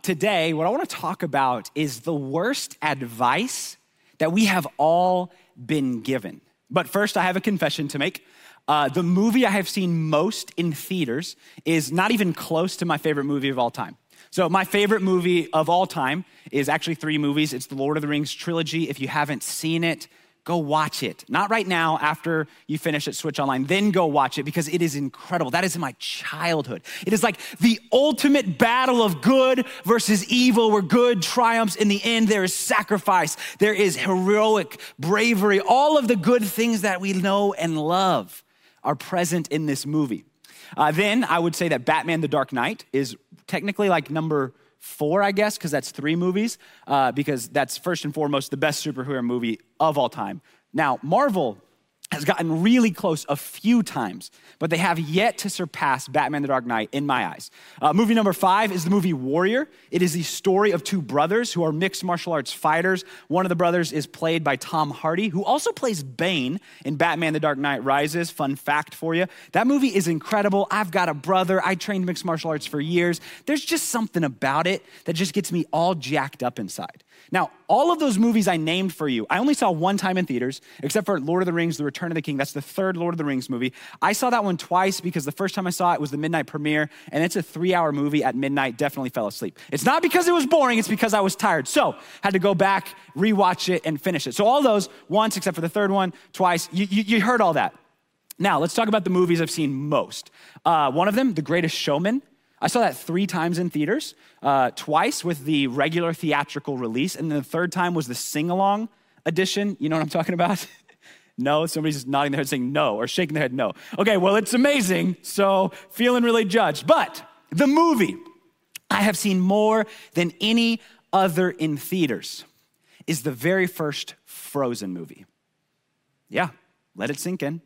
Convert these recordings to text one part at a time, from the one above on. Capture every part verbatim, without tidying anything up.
today, what I want to talk about is the worst advice that we have all been given. But first, I have a confession to make. Uh, the movie I have seen most in theaters is not even close to my favorite movie of all time. So my favorite movie of all time is actually three movies. It's the Lord of the Rings trilogy. If you haven't seen it, go watch it. Not right now after you finish at Switch Online, then go watch it because it is incredible. That is my childhood. It is like the ultimate battle of good versus evil where good triumphs in the end. There is sacrifice. There is heroic bravery. All of the good things that we know and love are present in this movie. Uh, then I would say that Batman the Dark Knight is technically like number four, I guess, because that's three movies, uh, because that's first and foremost the best superhero movie of all time. Now, Marvel has gotten really close a few times, but they have yet to surpass Batman the Dark Knight in my eyes. Uh, movie number five is the movie Warrior. It is the story of two brothers who are mixed martial arts fighters. One of the brothers is played by Tom Hardy, who also plays Bane in Batman the Dark Knight Rises. Fun fact for you. That movie is incredible. I've got a brother. I trained mixed martial arts for years. There's just something about it that just gets me all jacked up inside. Now, all of those movies I named for you, I only saw one time in theaters, except for Lord of the Rings, The Return of the King. That's the third Lord of the Rings movie. I saw that one twice because the first time I saw it was the midnight premiere, and it's a three-hour movie at midnight. Definitely fell asleep. It's not because it was boring, it's because I was tired. So, had to go back, rewatch it, and finish it. So all those, once, except for the third one, twice, you, you, you heard all that. Now, let's talk about the movies I've seen most. Uh, one of them, The Greatest Showman. I saw that three times in theaters, uh, twice with the regular theatrical release, and then the third time was the sing-along edition. You know what I'm talking about? No? Somebody's just nodding their head saying no, or shaking their head no. Okay, well, it's amazing, so feeling really judged. But the movie I have seen more than any other in theaters is the very first Frozen movie. Yeah, let it sink in.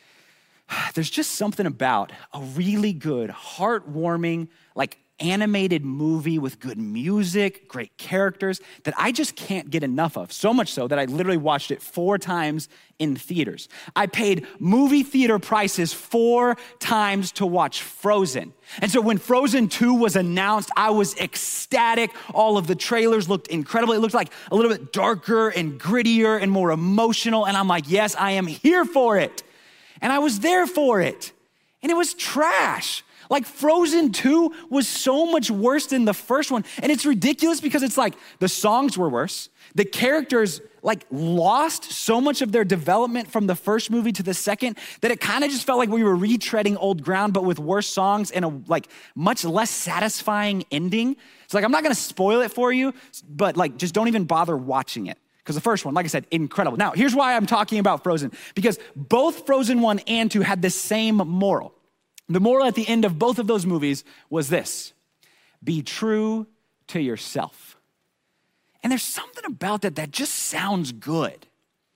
There's just something about a really good, heartwarming, like animated movie with good music, great characters that I just can't get enough of. So much so that I literally watched it four times in theaters. I paid movie theater prices four times to watch Frozen. And so when Frozen two was announced, I was ecstatic. All of the trailers looked incredible. It looked like a little bit darker and grittier and more emotional. And I'm like, yes, I am here for it. And I was there for it. And it was trash. Like Frozen two was so much worse than the first one. And it's ridiculous because it's like the songs were worse. The characters like lost so much of their development from the first movie to the second that it kind of just felt like we were retreading old ground, but with worse songs and a like much less satisfying ending. It's like, I'm not gonna spoil it for you, but like just don't even bother watching it. Because the first one, like I said, incredible. Now, here's why I'm talking about Frozen. Because both Frozen one and two had the same moral. The moral at the end of both of those movies was this: be true to yourself. And there's something about that that just sounds good.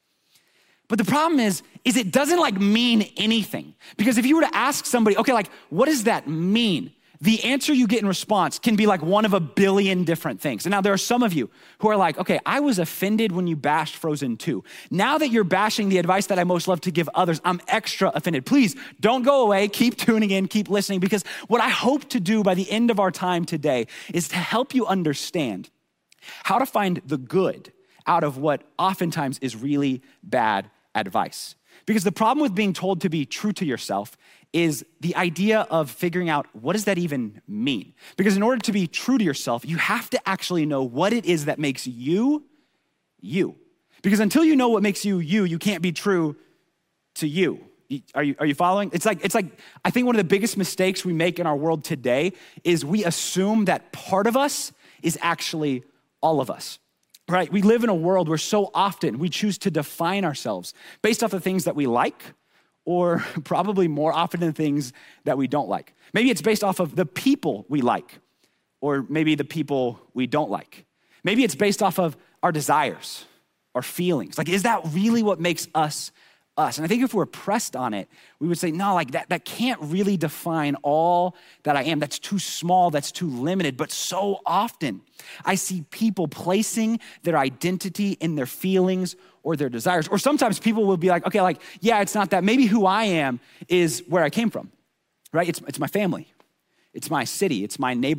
But the problem is, is it doesn't like mean anything. Because if you were to ask somebody, okay, like, what does that mean? The answer you get in response can be like one of a billion different things. And now there are some of you who are like, okay, I was offended when you bashed Frozen two. Now that you're bashing the advice that I most love to give others, I'm extra offended. Please don't go away. Keep tuning in, keep listening, because what I hope to do by the end of our time today is to help you understand how to find the good out of what oftentimes is really bad advice. Because the problem with being told to be true to yourself is the idea of figuring out what does that even mean? Because in order to be true to yourself, you have to actually know what it is that makes you, you. Because until you know what makes you, you, you can't be true to you. Are you, are you following? It's like, it's like, I think one of the biggest mistakes we make in our world today is we assume that part of us is actually all of us. Right? We live in a world where so often we choose to define ourselves based off the things that we like, or probably more often than things that we don't like. Maybe it's based off of the people we like, or maybe the people we don't like. Maybe it's based off of our desires, our feelings. Like, is that really what makes us us? And I think if we're pressed on it, we would say, no, like that, that can't really define all that I am. That's too small, that's too limited. But so often I see people placing their identity in their feelings or their desires. Or sometimes people will be like, okay, like, yeah, it's not that. Maybe who I am is where I came from, right? It's, it's my family. It's my city. It's my neighborhood.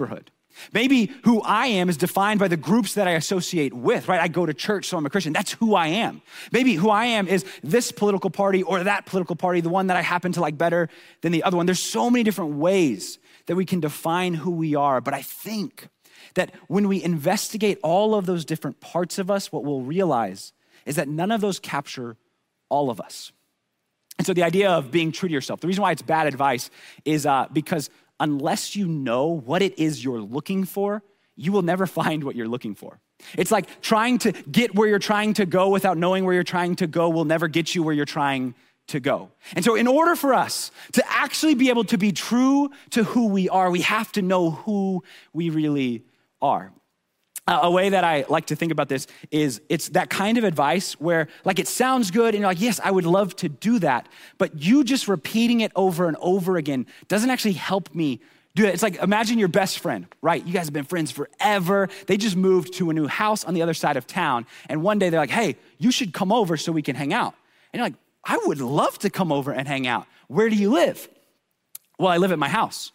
Maybe who I am is defined by the groups that I associate with, right? I go to church, so I'm a Christian. That's who I am. Maybe who I am is this political party or that political party, the one that I happen to like better than the other one. There's so many different ways that we can define who we are. But I think that when we investigate all of those different parts of us, what we'll realize is that none of those capture all of us. And so the idea of being true to yourself, the reason why it's bad advice is uh, because unless you know what it is you're looking for, you will never find what you're looking for. It's like trying to get where you're trying to go without knowing where you're trying to go will never get you where you're trying to go. And so in order for us to actually be able to be true to who we are, we have to know who we really are. Uh, a way that I like to think about this is it's that kind of advice where like it sounds good and you're like, yes, I would love to do that. But you just repeating it over and over again doesn't actually help me do it. It's like, imagine your best friend, right? You guys have been friends forever. They just moved to a new house on the other side of town. And one day they're like, hey, you should come over so we can hang out. And you're like, I would love to come over and hang out. Where do you live? Well, I live at my house.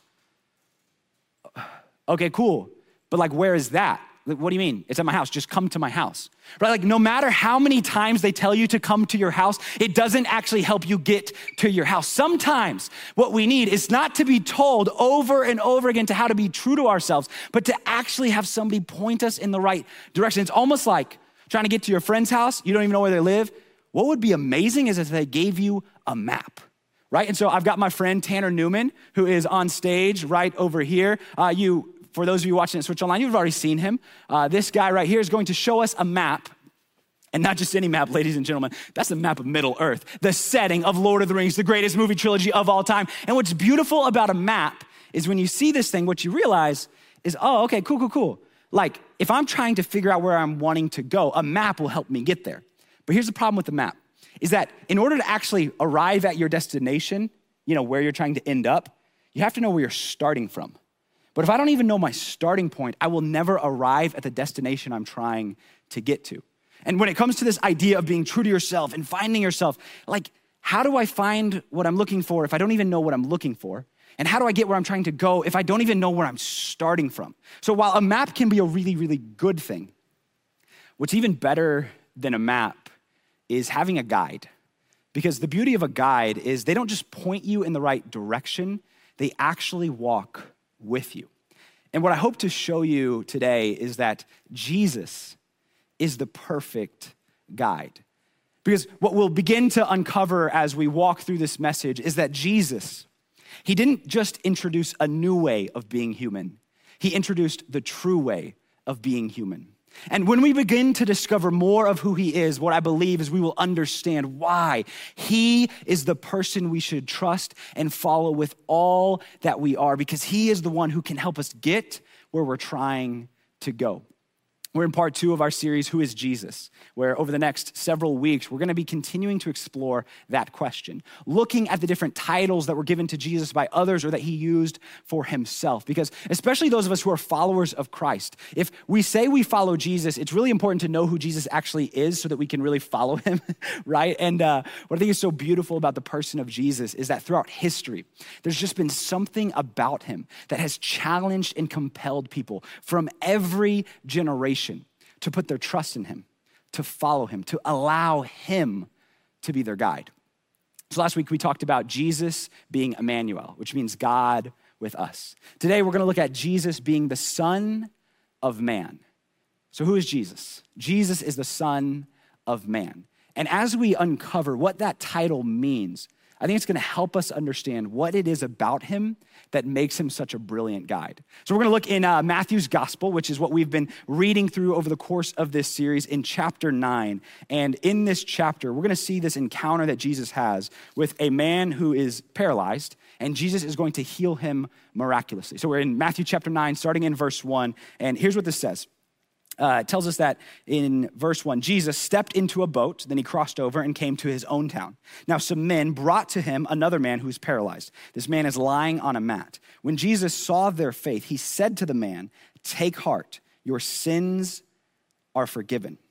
Okay, cool. But like, where is that? What do you mean? It's at my house. Just come to my house. Right? Like no matter how many times they tell you to come to your house, it doesn't actually help you get to your house. Sometimes what we need is not to be told over and over again to how to be true to ourselves, but to actually have somebody point us in the right direction. It's almost like trying to get to your friend's house. You don't even know where they live. What would be amazing is if they gave you a map. Right? And so I've got my friend Tanner Newman, who is on stage right over here. Uh, you For those of you watching at Switch Online, you've already seen him. Uh, this guy right here is going to show us a map, and not just any map, ladies and gentlemen. That's the map of Middle Earth, the setting of Lord of the Rings, the greatest movie trilogy of all time. And what's beautiful about a map is when you see this thing, what you realize is, oh, okay, cool, cool, cool. Like, if I'm trying to figure out where I'm wanting to go, a map will help me get there. But here's the problem with the map, is that in order to actually arrive at your destination, you know, where you're trying to end up, you have to know where you're starting from. But if I don't even know my starting point, I will never arrive at the destination I'm trying to get to. And when it comes to this idea of being true to yourself and finding yourself, like, how do I find what I'm looking for if I don't even know what I'm looking for? And how do I get where I'm trying to go if I don't even know where I'm starting from? So while a map can be a really, really good thing, what's even better than a map is having a guide. Because the beauty of a guide is they don't just point you in the right direction, they actually walk with you. And what I hope to show you today is that Jesus is the perfect guide. Because what we'll begin to uncover as we walk through this message is that Jesus, he didn't just introduce a new way of being human. He introduced the true way of being human. And when we begin to discover more of who he is, what I believe is we will understand why he is the person we should trust and follow with all that we are, because he is the one who can help us get where we're trying to go. We're in part two of our series, Who is Jesus?, where over the next several weeks, we're gonna be continuing to explore that question, looking at the different titles that were given to Jesus by others or that he used for himself. Because especially those of us who are followers of Christ, if we say we follow Jesus, it's really important to know who Jesus actually is so that we can really follow him, right? And uh, what I think is so beautiful about the person of Jesus is that throughout history, there's just been something about him that has challenged and compelled people from every generation to put their trust in him, to follow him, to allow him to be their guide. So last week we talked about Jesus being Emmanuel, which means God with us. Today we're gonna look at Jesus being the Son of Man. So who is Jesus? Jesus is the Son of Man. And as we uncover what that title means, I think it's gonna help us understand what it is about him that makes him such a brilliant guide. So we're gonna look in uh, Matthew's gospel, which is what we've been reading through over the course of this series in chapter nine. And in this chapter, we're gonna see this encounter that Jesus has with a man who is paralyzed, and Jesus is going to heal him miraculously. So we're in Matthew chapter nine, starting in verse one, and here's what this says. Uh, it tells us that in verse one, Jesus stepped into a boat, then he crossed over and came to his own town. Now some men brought to him another man who's paralyzed. This man is lying on a mat. When Jesus saw their faith, he said to the man, "Take heart, your sins are forgiven."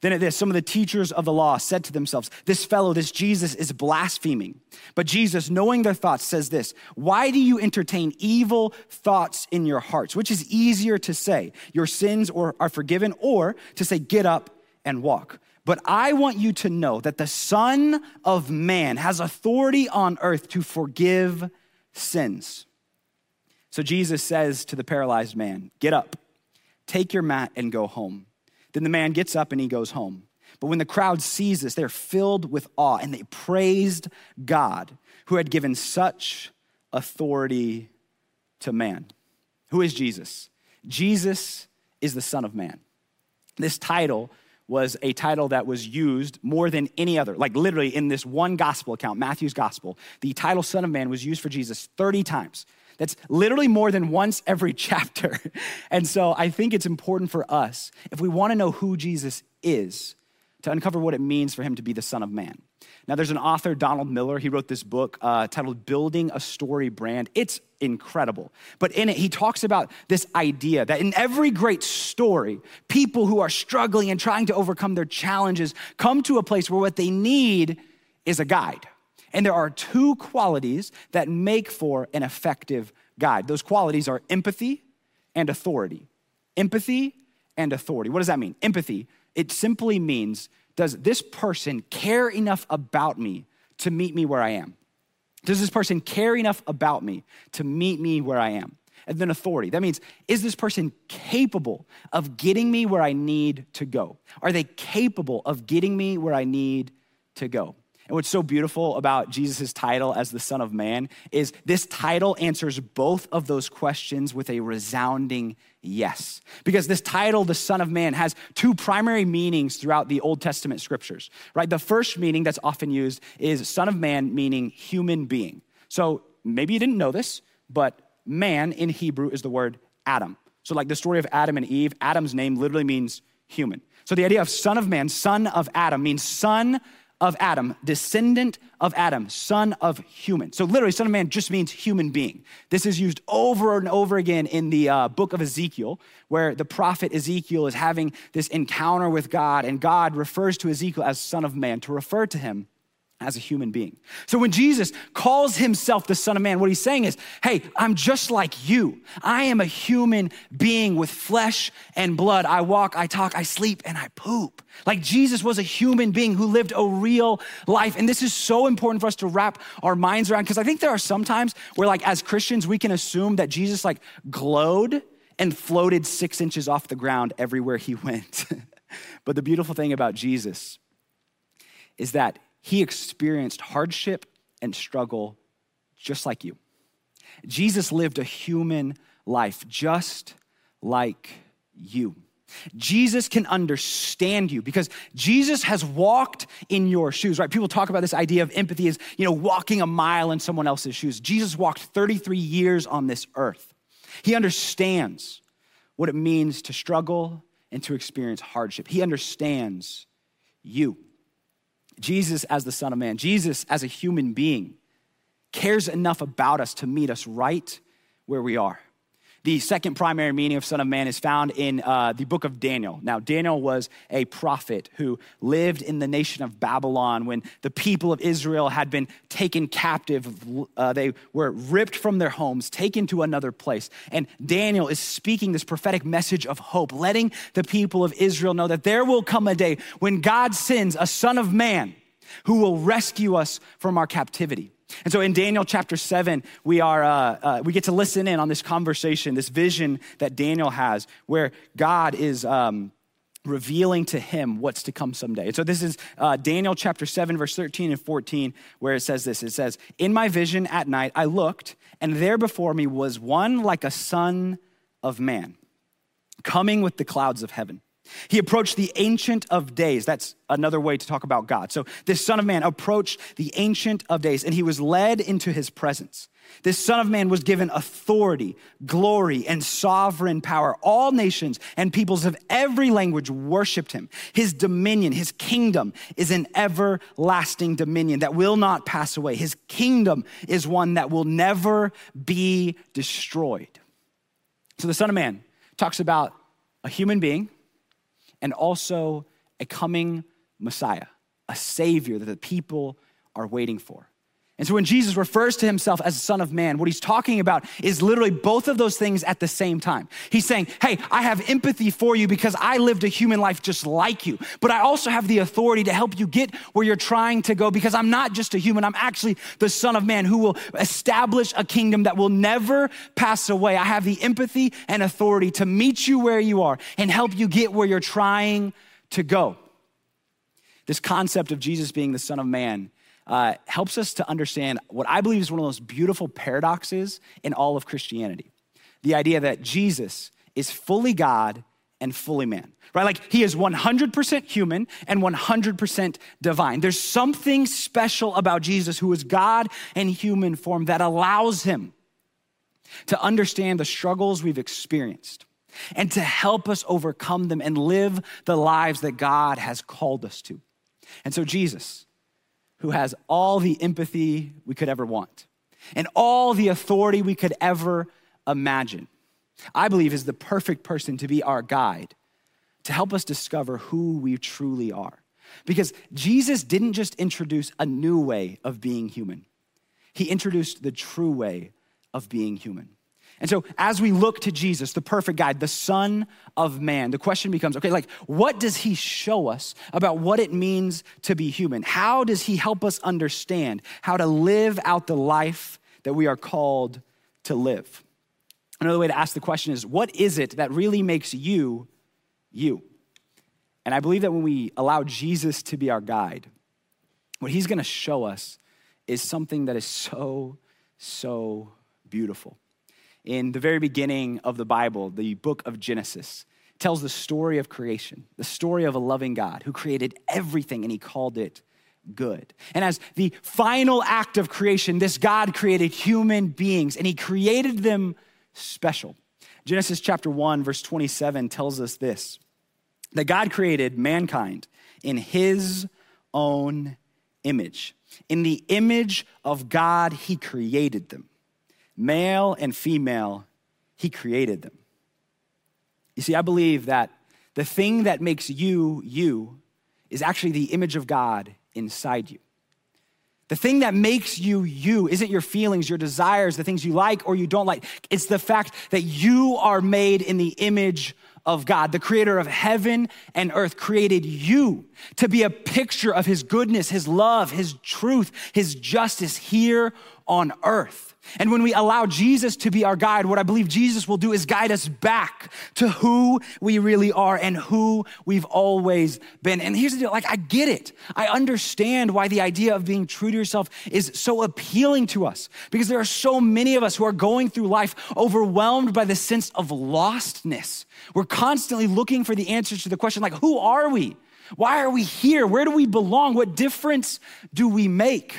Then at this, some of the teachers of the law said to themselves, this fellow, this Jesus is blaspheming. But Jesus, knowing their thoughts, says this, why do you entertain evil thoughts in your hearts? Which is easier to say, your sins are forgiven, or to say, get up and walk. But I want you to know that the Son of Man has authority on earth to forgive sins. So Jesus says to the paralyzed man, get up, take your mat and go home. Then the man gets up and he goes home. But when the crowd sees this, they're filled with awe and they praised God who had given such authority to man. Who is Jesus? Jesus is the Son of Man. This title was a title that was used more than any other. Like literally in this one gospel account, Matthew's gospel, the title Son of Man was used for Jesus thirty times. That's literally more than once every chapter. And so I think it's important for us, if we want to know who Jesus is, to uncover what it means for him to be the Son of Man. Now, there's an author, Donald Miller. He wrote this book uh, titled Building a Story Brand. It's incredible. But in it, he talks about this idea that in every great story, people who are struggling and trying to overcome their challenges come to a place where what they need is a guide. And there are two qualities that make for an effective guide. Those qualities are empathy and authority. Empathy and authority. What does that mean? Empathy, it simply means, does this person care enough about me to meet me where I am? Does this person care enough about me to meet me where I am? And then authority, that means, is this person capable of getting me where I need to go? Are they capable of getting me where I need to go? And what's so beautiful about Jesus' title as the Son of Man is this title answers both of those questions with a resounding yes. Because this title, the Son of Man, has two primary meanings throughout the Old Testament scriptures, right? The first meaning that's often used is Son of Man, meaning human being. So maybe you didn't know this, but man in Hebrew is the word Adam. So like the story of Adam and Eve, Adam's name literally means human. So the idea of Son of Man, son of Adam, means son of Adam, descendant of Adam, son of human. So literally, Son of Man just means human being. This is used over and over again in the uh, book of Ezekiel, where the prophet Ezekiel is having this encounter with God, and God refers to Ezekiel as Son of Man to refer to him as a human being. So when Jesus calls himself the Son of Man, what he's saying is, hey, I'm just like you. I am a human being with flesh and blood. I walk, I talk, I sleep, and I poop. Like Jesus was a human being who lived a real life. And this is so important for us to wrap our minds around, because I think there are some times where like as Christians, we can assume that Jesus like glowed and floated six inches off the ground everywhere he went. But the beautiful thing about Jesus is that he experienced hardship and struggle just like you. Jesus lived a human life just like you. Jesus can understand you because Jesus has walked in your shoes, right? People talk about this idea of empathy as, you know, walking a mile in someone else's shoes. Jesus walked thirty-three years on this earth. He understands what it means to struggle and to experience hardship. He understands you. Jesus as the Son of Man, Jesus as a human being, cares enough about us to meet us right where we are. The second primary meaning of Son of Man is found in uh, the book of Daniel. Now, Daniel was a prophet who lived in the nation of Babylon when the people of Israel had been taken captive. Uh, they were ripped from their homes, taken to another place. And Daniel is speaking this prophetic message of hope, letting the people of Israel know that there will come a day when God sends a Son of Man who will rescue us from our captivity. And so in Daniel chapter seven, we are uh, uh, we get to listen in on this conversation, this vision that Daniel has, where God is um, revealing to him what's to come someday. And so this is uh, Daniel chapter seven, verse thirteen and fourteen, where it says this. It says, "In my vision at night, I looked, and there before me was one like a son of man, coming with the clouds of heaven. He approached the Ancient of Days." That's another way to talk about God. So this Son of Man approached the Ancient of Days, and he was led into his presence. This Son of Man was given authority, glory, and sovereign power. All nations and peoples of every language worshiped him. His dominion, his kingdom is an everlasting dominion that will not pass away. His kingdom is one that will never be destroyed. So the Son of Man talks about a human being and also a coming Messiah, a Savior that the people are waiting for. And so when Jesus refers to himself as the Son of Man, what he's talking about is literally both of those things at the same time. He's saying, hey, I have empathy for you because I lived a human life just like you, but I also have the authority to help you get where you're trying to go because I'm not just a human, I'm actually the Son of Man who will establish a kingdom that will never pass away. I have the empathy and authority to meet you where you are and help you get where you're trying to go. This concept of Jesus being the Son of Man Uh, helps us to understand what I believe is one of the most beautiful paradoxes in all of Christianity. The idea that Jesus is fully God and fully man, right? Like he is one hundred percent human and one hundred percent divine. There's something special about Jesus who is God in human form that allows him to understand the struggles we've experienced and to help us overcome them and live the lives that God has called us to. And so Jesus, who has all the empathy we could ever want and all the authority we could ever imagine, I believe is the perfect person to be our guide, to help us discover who we truly are. Because Jesus didn't just introduce a new way of being human. He introduced the true way of being human. And so as we look to Jesus, the perfect guide, the Son of Man, the question becomes, okay, like what does he show us about what it means to be human? How does he help us understand how to live out the life that we are called to live? Another way to ask the question is, what is it that really makes you, you? And I believe that when we allow Jesus to be our guide, what he's gonna show us is something that is so, so beautiful. In the very beginning of the Bible, the book of Genesis tells the story of creation, the story of a loving God who created everything and he called it good. And as the final act of creation, this God created human beings and he created them special. Genesis chapter one, verse twenty-seven tells us this, that God created mankind in his own image. In the image of God, he created them. Male and female, he created them. You see, I believe that the thing that makes you, you, is actually the image of God inside you. The thing that makes you, you, isn't your feelings, your desires, the things you like or you don't like. It's the fact that you are made in the image of God. The creator of heaven and earth created you to be a picture of his goodness, his love, his truth, his justice here on earth. And when we allow Jesus to be our guide, what I believe Jesus will do is guide us back to who we really are and who we've always been. And here's the deal, like I get it. I understand why the idea of being true to yourself is so appealing to us because there are so many of us who are going through life overwhelmed by the sense of lostness. We're constantly looking for the answers to the question like, who are we? Why are we here? Where do we belong? What difference do we make?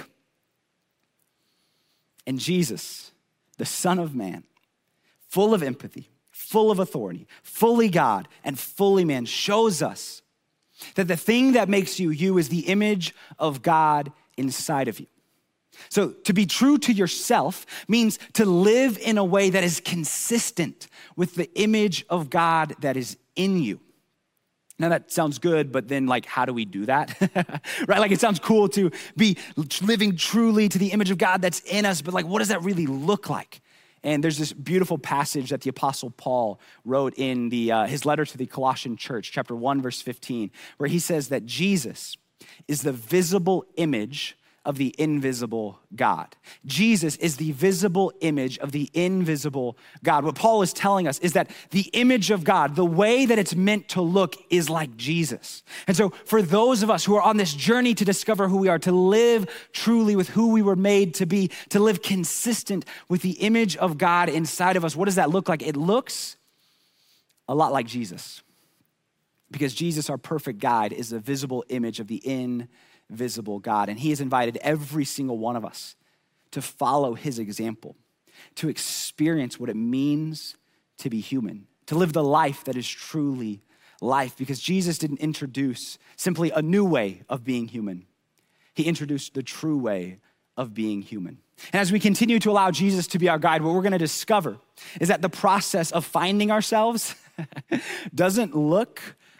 And Jesus, the Son of Man, full of empathy, full of authority, fully God and fully man, shows us that the thing that makes you you is the image of God inside of you. So to be true to yourself means to live in a way that is consistent with the image of God that is in you. Now that sounds good, but then like, how do we do that? Right? Like it sounds cool to be living truly to the image of God that's in us, but like, what does that really look like? And there's this beautiful passage that the Apostle Paul wrote in the uh, his letter to the Colossian church, chapter one, verse fifteen, where he says that Jesus is the visible image of the invisible God. Jesus is the visible image of the invisible God. What Paul is telling us is that the image of God, the way that it's meant to look is like Jesus. And so for those of us who are on this journey to discover who we are, to live truly with who we were made to be, to live consistent with the image of God inside of us, what does that look like? It looks a lot like Jesus. Because Jesus, our perfect guide, is a visible image of the invisible visible God. And he has invited every single one of us to follow his example, to experience what it means to be human, to live the life that is truly life. Because Jesus didn't introduce simply a new way of being human. He introduced the true way of being human. And as we continue to allow Jesus to be our guide, what we're gonna discover is that the process of finding ourselves doesn't look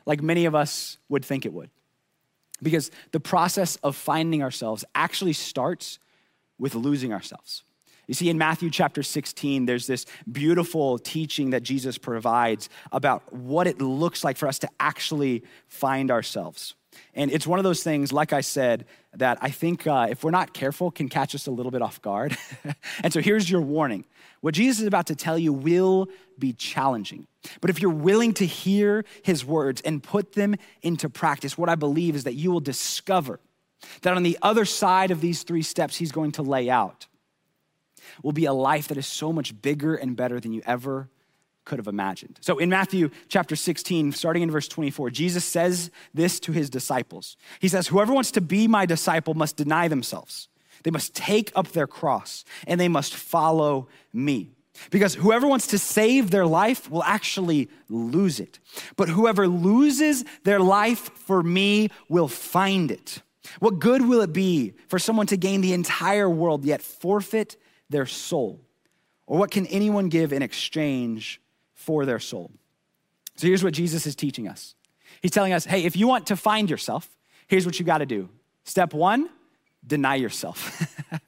like many of us would think it would. Because the process of finding ourselves actually starts with losing ourselves. You see, in Matthew chapter sixteen, there's this beautiful teaching that Jesus provides about what it looks like for us to actually find ourselves. And it's one of those things, like I said, that I think uh, if we're not careful, can catch us a little bit off guard. And so here's your warning. What Jesus is about to tell you will be challenging. But if you're willing to hear his words and put them into practice, what I believe is that you will discover that on the other side of these three steps he's going to lay out will be a life that is so much bigger and better than you ever could have imagined. So in Matthew chapter sixteen, starting in verse twenty-four, Jesus says this to his disciples. He says, whoever wants to be my disciple must deny themselves. They must take up their cross and they must follow me. Because whoever wants to save their life will actually lose it. But whoever loses their life for me will find it. What good will it be for someone to gain the entire world yet forfeit their soul? Or what can anyone give in exchange for their soul? So here's what Jesus is teaching us. He's telling us, hey, if you want to find yourself, here's what you got to do. Step one, deny yourself.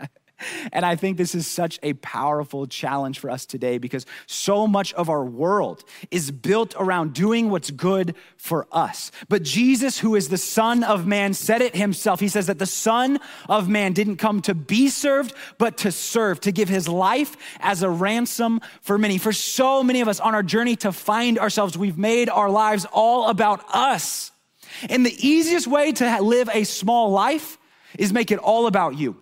And I think this is such a powerful challenge for us today because so much of our world is built around doing what's good for us. But Jesus, who is the Son of Man, said it himself. He says that the Son of Man didn't come to be served, but to serve, to give his life as a ransom for many. For so many of us on our journey to find ourselves, we've made our lives all about us. And the easiest way to live a small life is make it all about you.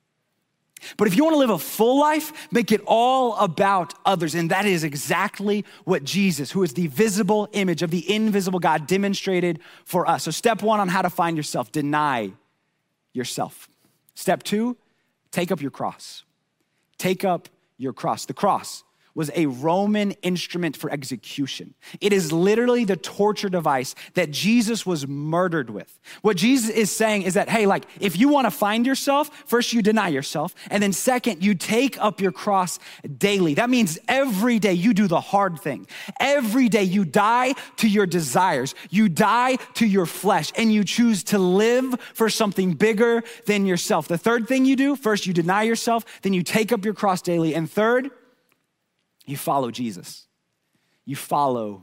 But if you want to live a full life, make it all about others. And that is exactly what Jesus, who is the visible image of the invisible God, demonstrated for us. So step one on how to find yourself, deny yourself. Step two, take up your cross. Take up your cross. The cross was a Roman instrument for execution. It is literally the torture device that Jesus was murdered with. What Jesus is saying is that, hey, like, if you want to find yourself, first you deny yourself, and then second, you take up your cross daily. That means every day you do the hard thing. Every day you die to your desires. You die to your flesh, and you choose to live for something bigger than yourself. The third thing you do, first you deny yourself, then you take up your cross daily, and third, you follow Jesus. You follow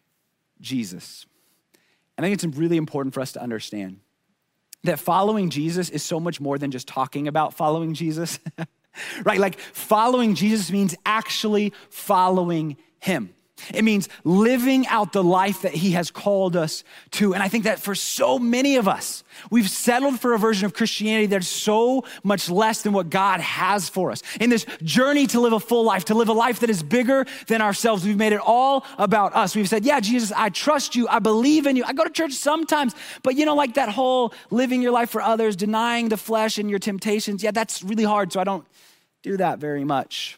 Jesus. I think it's really important for us to understand that following Jesus is so much more than just talking about following Jesus, right? Like following Jesus means actually following him. It means living out the life that he has called us to. And I think that for so many of us, we've settled for a version of Christianity that's so much less than what God has for us. In this journey to live a full life, to live a life that is bigger than ourselves, we've made it all about us. We've said, yeah, Jesus, I trust you. I believe in you. I go to church sometimes, but you know, like that whole living your life for others, denying the flesh and your temptations. Yeah, that's really hard. So I don't do that very much.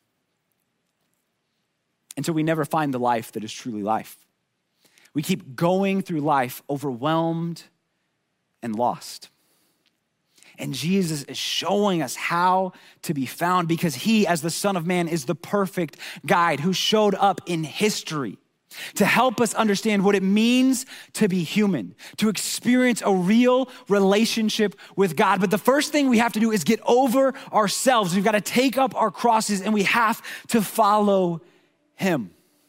And so we never find the life that is truly life. We keep going through life overwhelmed and lost. And Jesus is showing us how to be found because he, as the Son of Man, is the perfect guide who showed up in history to help us understand what it means to be human, to experience a real relationship with God. But the first thing we have to do is get over ourselves. We've got to take up our crosses and we have to follow him.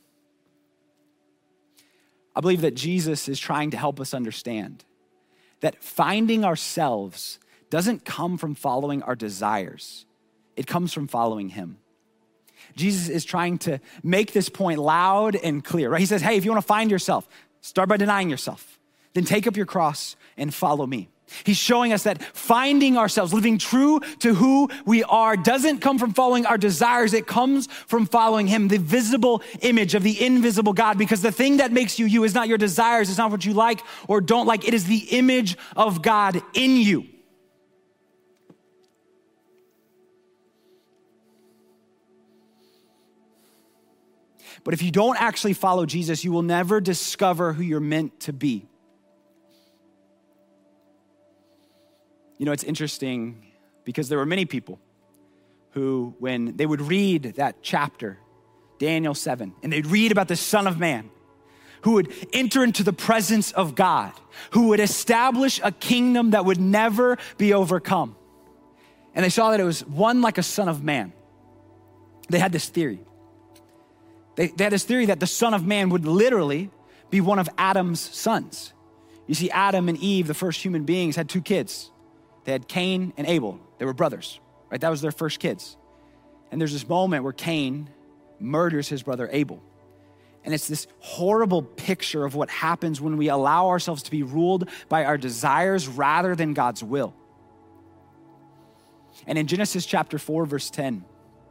I believe that Jesus is trying to help us understand that finding ourselves doesn't come from following our desires. It comes from following him. Jesus is trying to make this point loud and clear, right? He says, hey, if you want to find yourself, start by denying yourself. Then take up your cross and follow me. He's showing us that finding ourselves, living true to who we are, doesn't come from following our desires. It comes from following him, the visible image of the invisible God, because the thing that makes you you is not your desires. It's not what you like or don't like. It is the image of God in you. But if you don't actually follow Jesus, you will never discover who you're meant to be. You know, it's interesting because there were many people who, when they would read that chapter, Daniel seven, and they'd read about the Son of Man, who would enter into the presence of God, who would establish a kingdom that would never be overcome. And they saw that it was one like a son of man. They had this theory. They, they had this theory that the Son of Man would literally be one of Adam's sons. You see, Adam and Eve, the first human beings, had two kids. They had Cain and Abel. They were brothers, right? That was their first kids. And there's this moment where Cain murders his brother Abel. And it's this horrible picture of what happens when we allow ourselves to be ruled by our desires rather than God's will. And in Genesis chapter four, verse ten,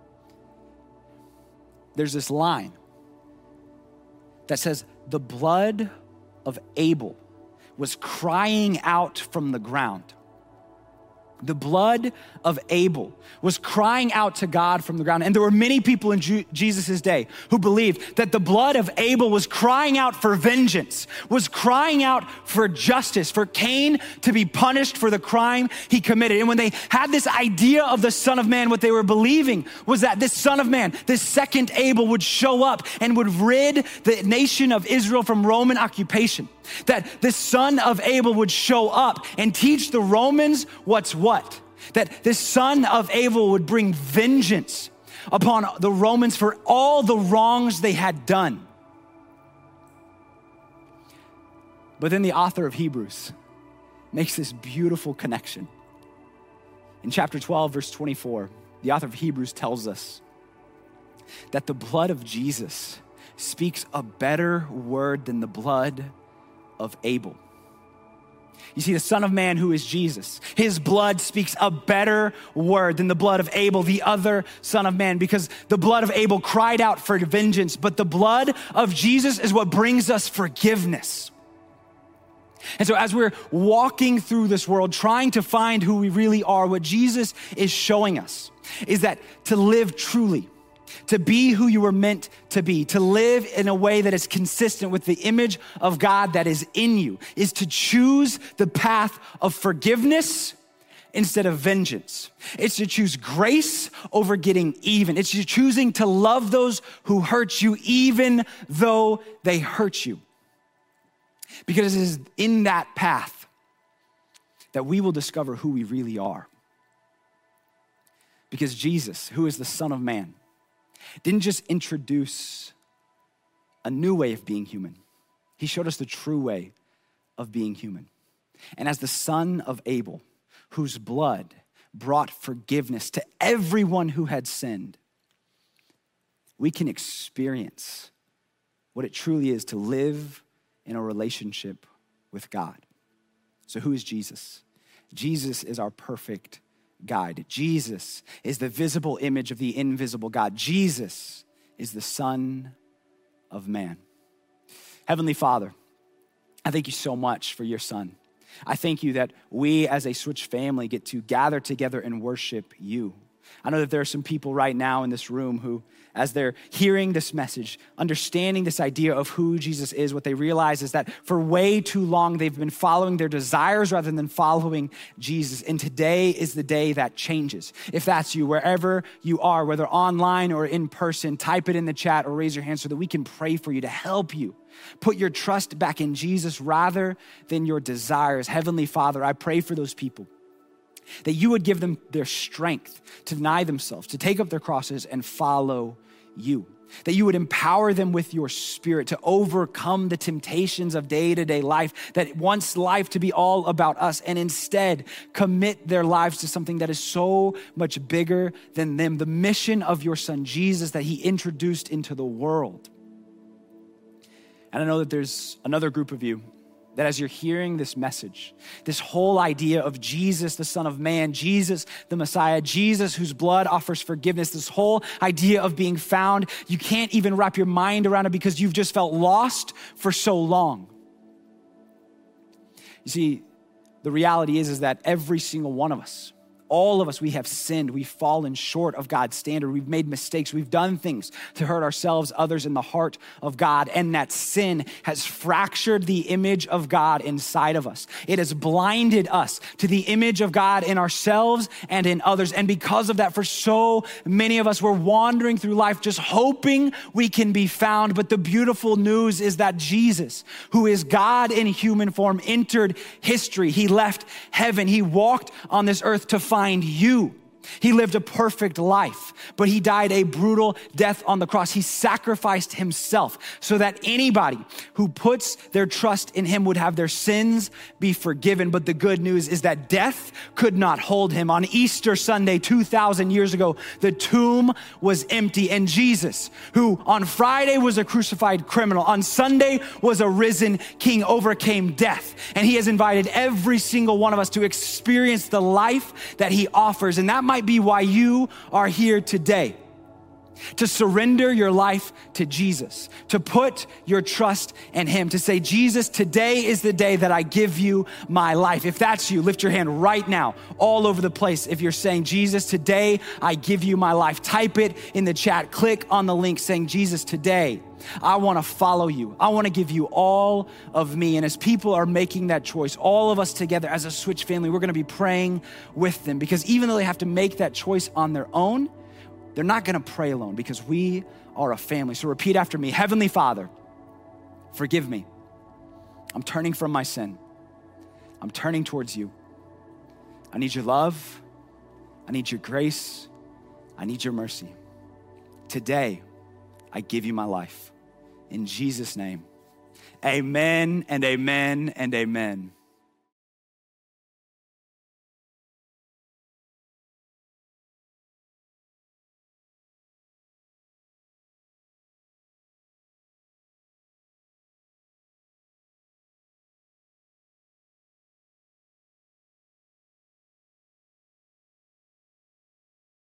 there's this line that says, the blood of Abel was crying out from the ground. The blood of Abel was crying out to God from the ground. And there were many people in Ju- Jesus' day who believed that the blood of Abel was crying out for vengeance, was crying out for justice, for Cain to be punished for the crime he committed. And when they had this idea of the Son of Man, what they were believing was that this Son of Man, this second Abel, would show up and would rid the nation of Israel from Roman occupation. That this son of Abel would show up and teach the Romans what's what. That this son of Abel would bring vengeance upon the Romans for all the wrongs they had done. But then the author of Hebrews makes this beautiful connection. In chapter twelve, verse twenty-four, the author of Hebrews tells us that the blood of Jesus speaks a better word than the blood of Abel. You see, the Son of Man, who is Jesus, his blood speaks a better word than the blood of Abel, the other Son of Man, because the blood of Abel cried out for vengeance, but the blood of Jesus is what brings us forgiveness. And so as we're walking through this world, trying to find who we really are, what Jesus is showing us is that to live truly, to be who you were meant to be, to live in a way that is consistent with the image of God that is in you, is to choose the path of forgiveness instead of vengeance. It's to choose grace over getting even. It's choosing to love those who hurt you even though they hurt you. Because it is in that path that we will discover who we really are. Because Jesus, who is the Son of Man, didn't just introduce a new way of being human. He showed us the true way of being human. And as the son of Abel, whose blood brought forgiveness to everyone who had sinned, we can experience what it truly is to live in a relationship with God. So who is Jesus? Jesus is our perfect guide. Jesus is the visible image of the invisible God. Jesus is the Son of Man. Heavenly Father, I thank you so much for your Son. I thank you that we as a Switch family get to gather together and worship you. I know that there are some people right now in this room who, as they're hearing this message, understanding this idea of who Jesus is, what they realize is that for way too long, they've been following their desires rather than following Jesus. And today is the day that changes. If that's you, wherever you are, whether online or in person, type it in the chat or raise your hand so that we can pray for you to help you put your trust back in Jesus rather than your desires. Heavenly Father, I pray for those people, that you would give them their strength to deny themselves, to take up their crosses and follow you. That you would empower them with your Spirit to overcome the temptations of day-to-day life that wants life to be all about us, and instead commit their lives to something that is so much bigger than them, the mission of your Son Jesus that he introduced into the world. And I know that there's another group of you that as you're hearing this message, this whole idea of Jesus, the Son of Man, Jesus, the Messiah, Jesus whose blood offers forgiveness, this whole idea of being found, you can't even wrap your mind around it because you've just felt lost for so long. You see, the reality is, is that every single one of us All of us, we have sinned. We've fallen short of God's standard. We've made mistakes. We've done things to hurt ourselves, others, in the heart of God. And that sin has fractured the image of God inside of us. It has blinded us to the image of God in ourselves and in others. And because of that, for so many of us, we're wandering through life just hoping we can be found. But the beautiful news is that Jesus, who is God in human form, entered history. He left heaven. He walked on this earth to find you. He lived a perfect life, but he died a brutal death on the cross. He sacrificed himself so that anybody who puts their trust in him would have their sins be forgiven. But the good news is that death could not hold him. On Easter Sunday, two thousand years ago, the tomb was empty, and Jesus, who on Friday was a crucified criminal, on Sunday was a risen king, overcame death. And he has invited every single one of us to experience the life that he offers. And that might might be why you are here today, to surrender your life to Jesus, to put your trust in him, to say, Jesus, today is the day that I give you my life. If that's you, lift your hand right now, all over the place. If you're saying, Jesus, today I give you my life, type it in the chat, click on the link saying, Jesus, today I want to follow you. I want to give you all of me. And as people are making that choice, all of us together as a Switch family, we're going to be praying with them, because even though they have to make that choice on their own, they're not going to pray alone, because we are a family. So repeat after me. Heavenly Father, forgive me. I'm turning from my sin. I'm turning towards you. I need your love. I need your grace. I need your mercy. Today, I give you my life. In Jesus' name, amen and amen and amen.